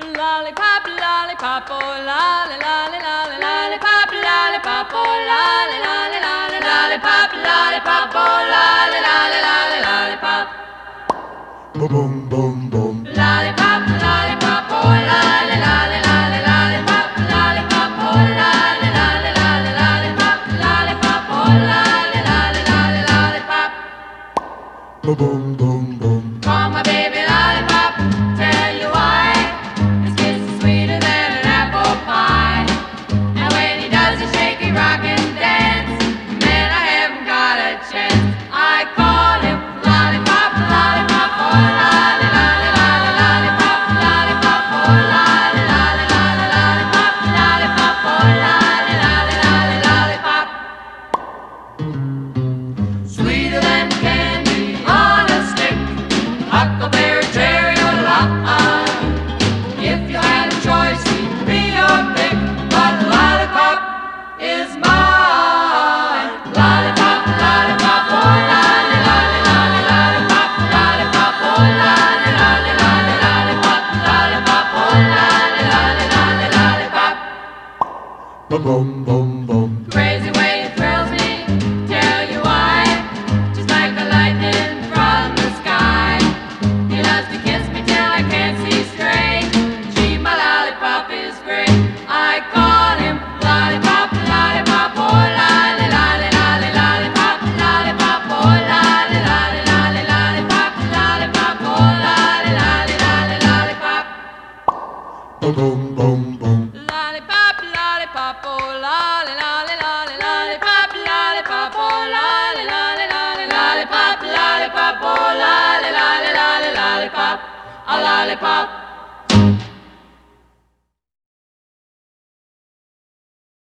Lollipop, lollipop, oh lolly, lolly, lolly, lollipop, lollipop, oh lolly, lolly, lolly, lollipop, lollipop, oh lolly, lolly, lolly, lollipop. Boom, boom, boom, boom. Lollipop, lollipop, oh lolly, lolly, lolly, lollipop, lollipop, oh lolly, lolly, lolly, lollipop, lollipop, oh lolly, lolly, lolly, lollipop. Boom, boom, boom, boom. Call my baby lollipop, tell you why. His kiss is sweeter than an apple pie. And when he does a shaky rock and dance, man, I haven't got a chance. I call him lollipop, lollipop, oh lolly, lolly, lolly, lollipop, lollipop, oh lolly, lolly, lolly, lollipop, lollipop, oh lolly, lolly, lolly, lollipop. Sweeter than candy on a stick, huckleberry, cherry, or lime. If you had a choice, he'd be your pick, but lollipop is mine. Lollipop, lollipop, oh lolly, lolly, lolly, lollipop, lollipop, oh lolly, lolly, lolly, lollipop, lollipop, oh lolly, lolly, lolly, lollipop. Boom, boom, boom, boom. Crazy way it thrills me, tell you why. Just like the lightning from the sky. He loves to kiss me till I can't see straight. Gee, my lollipop is great. I call him lollipop, lollipop, oh lolly, lolly, lolly, lollipop, lollipop, oh lolly, lolly, lolly, lollipop, lollipop, oh lolly, lolly, lolly, lollipop. Boom, boom, boom, boom. Lollipop, lollipop, oh lolly, lolly, lolly, lollipop, lollipop, oh lolly, lolly, lolly, lollipop, lollipop, oh lolly, lolly, lolly, lollipop, a lollipop.